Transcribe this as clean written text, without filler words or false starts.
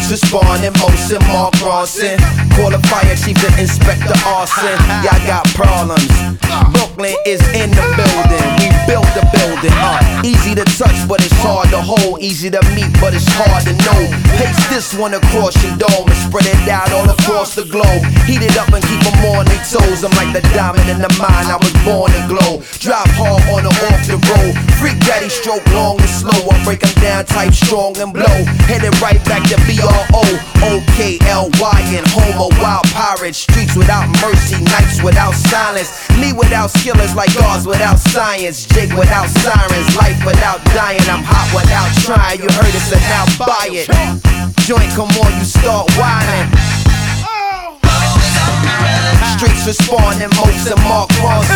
Streets responding, most and Mark Ronson. Call the fire chief to Inspector Arson. Y'all got problems. Brooklyn is in the building. We built the building. Easy to touch, but it's hard to hold. Easy to meet, but it's hard to know. Paste this one across your dome and spread it out all across the globe. Heat it up and keep them on their toes. I'm like the diamond in the mine, I was born to glow. Drop hard on or off the road. Freak daddy stroke long and slow. I break them down type strong and blow. Headed right back to BRO, OKLY and homo. Wild pirates, streets without mercy, nights without silence. Me without skill is like Oz without science. Jake without sirens, life without dying. I'm hot without trying. You heard it, so now buy it. Joint, come on, you start whining. Streets responding, most and Mark Ronson.